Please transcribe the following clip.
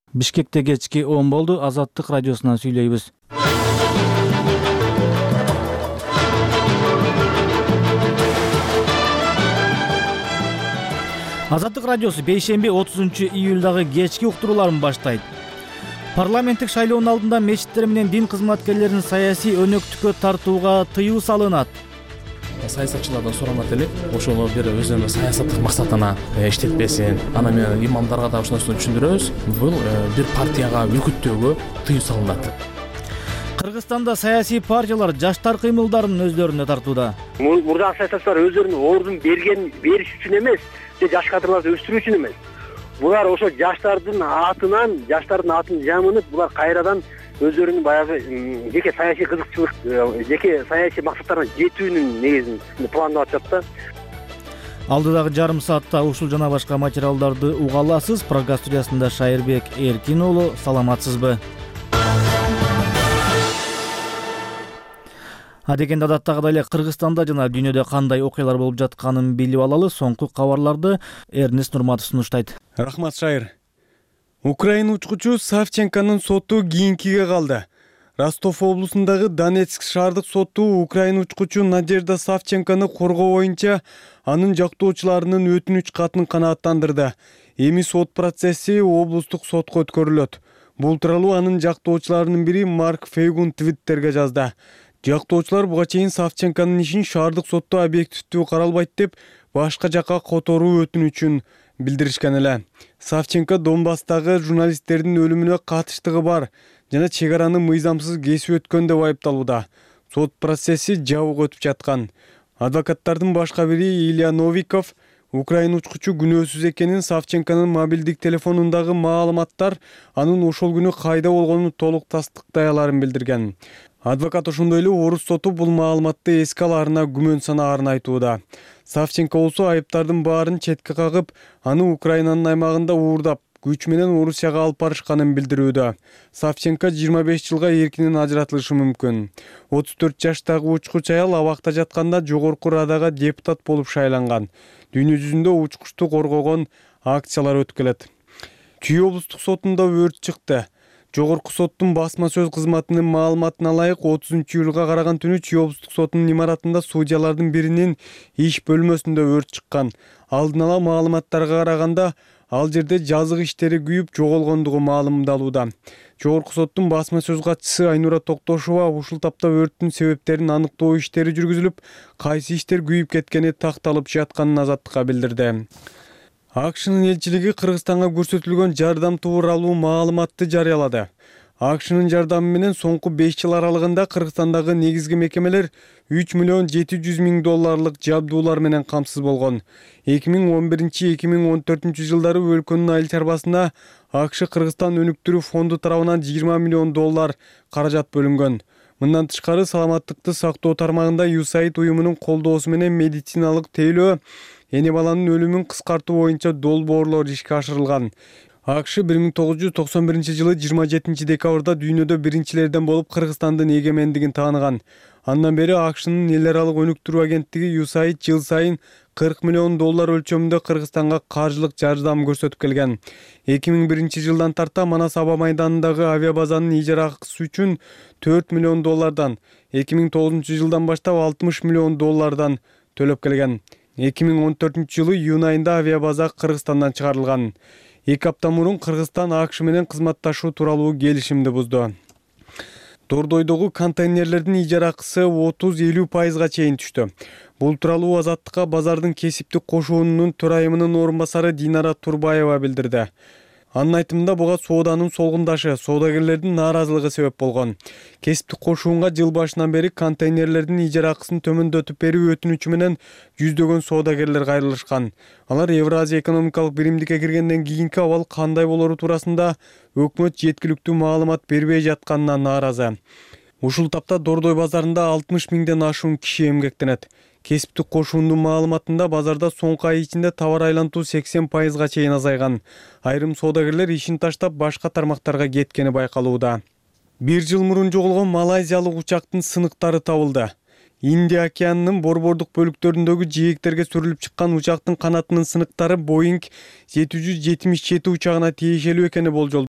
Бишкекте кечки 10 болду. Азаттык радиосунан сүйлөйбүз. Азаттык радиосу бейшемби 30-июлдагы кечки уктурууларын баштайт. Парламенттик шайлоонун алдында мечиттер менен дин кызматкерлерин саясий өнөктүккө тартууга тыюу салынат. Саясатчылардан сурамат элек, ошону бир өзүнүн саясаттык максатына иштетпесин. Ана мен имамдарга да ошонусун түшүндүрөбүз. Бул бир партияга үгүттөөгө тыюу салынат. Кыргызстанда саясий партиялар жаштар кыймылдарын өздөрүнө тартууда. Мурдагы саясатчылар өздөрүнүн ордун бериш үчүн эмес, жаш кадрларды өстүрүү үчүн эмес. Булар ошо жаштардын атын жамынып, булар кайрадан өздөрүнүн баягы жеке саясий кызыкчылык, жеке саясий максаттарына жетүүнүн негизин пландап атышат да. Алдыдагы жарым саатта ушул жана башка материалдарды уга аласыз. Программа студиясында Шайырбек Эркин уулу. Саламатсызбы? Адегенде адаттагыдай эле Кыргызстанда жана дүйнөдө кандай окуялар болуп жатканын билип алалы. Соңку кабарларды Эрнест Нурматов сунуштайт. Рахмат, Шайыр. Украин учкучу Савченконун соту кийинкиге калды. Ростов облусундагы Донецк шаардык соту Украин учкучу Надежда Савченкону коргоо боюнча анын жактоочуларынын өтүнүч катын канааттандырды. Эми сот процесси облустук сотко өткөрүлөт. Бул тууралуу анын жактоочуларынын бири Марк Фейгун Твиттерге жазды. Жактоочулар буга чейин Савченконун ишин шаардык сотто объективдүү каралбайт деп башка жакка которуу өтүнүчүн билдиришкен эле. Савченко Донбасстагы журналисттердин өлүмүнө катыштыгы бар жана чек араны мыйзамсыз кесип өткөн деп айыпталууда. Сот процесси жабык өтүп жаткан. Адвокаттардын башка бири Илья Новиков Украин учкучу күнөөсүз экенин, Савченконун мобилдик телефонундагы маалыматтар анын ошол күнү кайда болгонун толук тастыктай аларын билдирген. Адвокат ошондой эле орус соту бул маалыматты эске алаарына күмөн санаарын айтууда. Савченко болсо айыптардын баарын четке кагып, аны Украинанын аймагында уурдап, күч менен Орусияга алып барышканын билдирүүдө. Савченко 25 жылга эркинен ажыратылышы мүмкүн. 34 жаштагы учкуч аял абакта жатканда жогорку Радага депутат болуп шайланган. Дүйнө жүзүндө учкучту коргогон акциялар өткөрүлөт. Чүй облустук сотунда өрт чыкты. Жогорку соттун басма сөз кызматынын маалыматына ылайык 30-июлга караган түнү Чүй облустук сотунун имаратында судьялардын биринин иш бөлмөсүндө өрт чыккан. Алдын ала маалыматтарга караганда ал жерде жазык иштери күйүп жоголгондугу маалымдалууда. Жогорку соттун басма сөз катчысы Айнура Токтошова ушул тапта өрттүн себептерин аныктоо иштери жүргүзүлүп, кайсы иштер күйүп кеткени такталып жатканын Азаттыкка билдирди. АКШнын элчилиги Кыргызстанга көрсөтүлгөн жардам тууралуу маалыматты жарыялады. АКШнын жардамы менен соңку 5 жыл аралыгында Кыргызстандагы негизги мекемелер 3 миллион 700 миң долларлык жабдуулар менен камсыз болгон. 2011-2014 жылдары өлкөнүн айыл чарбасына АКШ Кыргызстан өнүктүрүү фонду тарабынан 20 миллион доллар каражат бөлүнгөн. Мындан тышкары саламаттыкты сактоо тармагында USAID уюмунун колдоосу менен медициналык тейлөө, эне баланын өлүмүн кыскартуу боюнча долбоорлор ишке ашырылган. АКШ 1991 жылы 27 декабрда дүйнөдө биринчилерден болуп Кыргызстандын эгемендигин тааныган. Андан бери АКШнын эл аралык өнүктүрүү агенттиги USAID жыл сайын 40 миллион доллар өлчөмүндө Кыргызстанга каржылык жардам көрсөтүп келген. 2001 жылдан тарта Манас аба майданындагы авиабазанын ижара акысы үчүн 4 миллион доллардан, 2009 жылдан баштап 60 миллион доллардан төлөп келген. 2014 жылы июнь айында авиабаза Кыргызстандан чыгарылган. 2 апта мурун Кыргызстан АКШ менен кызматташуу тууралуу келишимди бузду. Дордойдогу контейнерлердин ижара акысы 30-50% чейин түштү. Бул тууралуу Азаттыкка базардын кесиптик кошуунунун төрайымынын орун басары Динара Турбаева билдирди. Анын айтымында буга сооданын солгундашы, соодагерлердин нааразылыгы себеп болгон. Кесиптик кошуунга жыл башынан бери контейнерлердин ижара акысын төмөндөтүп берүү өтүнүчү менен жүздөгөн соодагерлер кайрылышкан. Алар Евразия экономикалык биримдикке киргенден кийинки абал кандай болору туурасында өкмөт жеткиликтүү маалымат бербей жатканына нааразы. Ушул тапта Дордой базарында 60 миңден ашуун киши эмгектенет. Кесиптик кошуундун маалыматында базарда соңку ай ичинде товар айлантуу 80% чейин азайган. Айрым соодагерлер ишин таштап башка тармактарга кеткени байкалууда. 1 жыл мурун жоголгон малайзиялык учактын сыныктары табылды. Индия океанынын борбордук бөлүктөрүндөгү жээктерге сүрүлүп чыккан учактын канатынын сыныктары Boeing 777 учагына тиешелүү экени болжолдо.